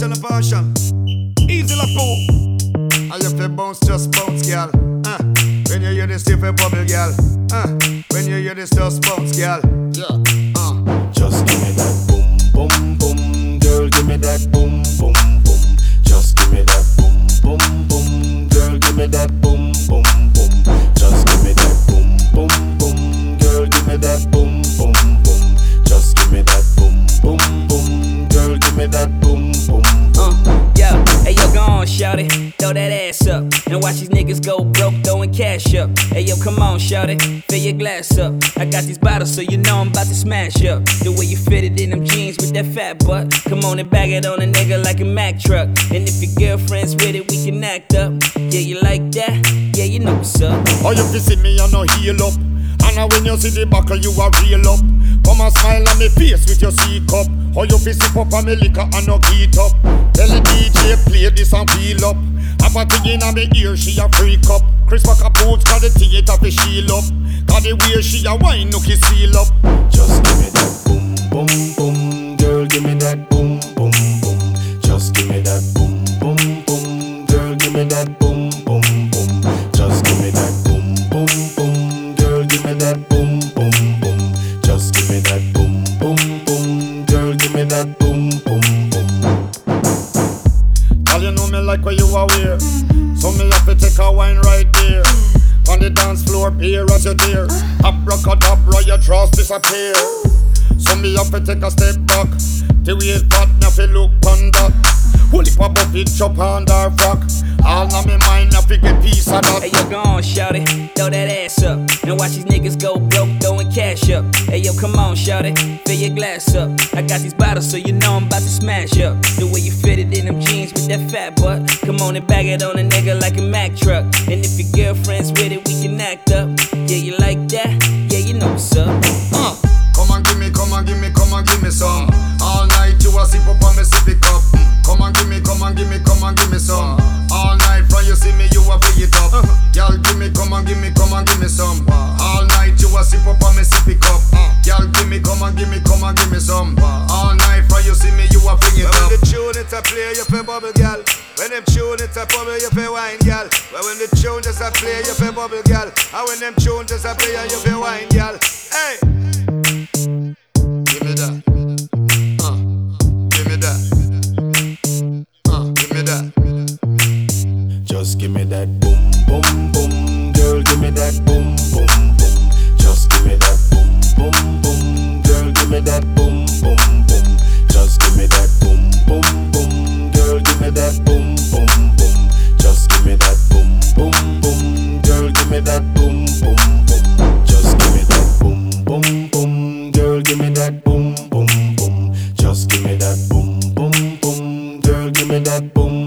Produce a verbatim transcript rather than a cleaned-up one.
in the version. Easy like fool. And if you bounce, just bounce, girl. Uh. When you hear this, you feel bubble, girl. Uh. When you hear this, just bounce, girl. Yeah. Uh. Just give me that boom, boom, boom, girl. Give me that boom, boom, boom. Just give me that boom, boom, boom, girl. Give me that boom, boom, boom. Just give me that boom, boom, boom, girl. Give me that boom, boom, boom. Just give me that boom, boom, boom, girl. Give me that boom, boom, boom. Uh, yo, hey yo, go on, shout it, throw that ass up, and watch these niggas go broke, throwing cash up. Hey yo, come on, shout it, fill your glass up. I got these bottles, so you know I'm about to smash up. The way you fitted in them jeans with that fat butt, come on and bag it on a nigga like a Mack truck. And if your girlfriend's with it, we can act up. Yeah, you like that? Yeah, you know what's up. Oh, you fi see me and no heel up, and now when you see the buckle, you a real up. Come and smile on me face with your C cup. How you fi sip up on me liquor and no heat up. Tell the D J play this and feel up. Have a thing in me ear, she a freak up. Chris Walker boots got the theater fi shield up. Got the way she a wine, nookie seal up. Just give me that boom, boom, boom, girl. Give me that boom, boom, boom. Just give me that boom, boom, boom, girl. Give me that boom, boom, boom. Just give me that boom, boom, boom, girl. Give me that boom, boom, boom. Just give me that boom, boom, boom, girl. Give me that boom, boom, boom. Girl, you know me like what you are wear, so me have to take a wine right there. On the dance floor, peer as you dare. Abracadabra, your trust disappear. So me have to take a step back. The way it's fat, me have to look on that. Holy papa fit chop on her frock. All na me mind, me have to get piece of that. Hey yo, go on, shout it, throw that ass up, and watch these niggas go broke, throwing cash up. Hey yo, come on, shout it, fill your glass up. I got these bottles, so you know I'm about to smash up. The way you fitted in them jeans with that fat butt, come on and bag it on a nigga like a Mack truck. And if your girlfriend's with it, we can act up. Yeah, you like that? Yeah, you know what's up. Uh. Come and give me, come and give me, come and give me some. All night you a sip up on me sippy cup. Come and give me, come and give me, come and give me some. All night from you see me, you a fill it up. Y'all give me, come and give me, come and give me some. All night you a sip up on me sippy cup. Y'all give me, come and give me, come and give me some. All night from you see me, you a fill it up. When the tune it a play, you feel bubble, girl. When them tune it a bubble, you feel wine, girl. But when the tune just a play, you feel bubble, girl. And when them tune just a play, you feel wine, girl. Hey. Give me that. Uh, give me that. Uh, give me that. Just give me that boom, boom, boom, girl. Give me that boom, boom, boom. Just give me that boom, boom, boom, girl. Give me that boom, boom, boom. Just give me that boom, boom, boom, girl. Give me that boom, boom, boom. Just give me that boom, boom, boom, girl. Give me that boom, boom, boom. Just give me that boom, boom, boom, girl. Give me that boom, boom, boom. Just give me that boom, boom, boom, girl. Give me that boom.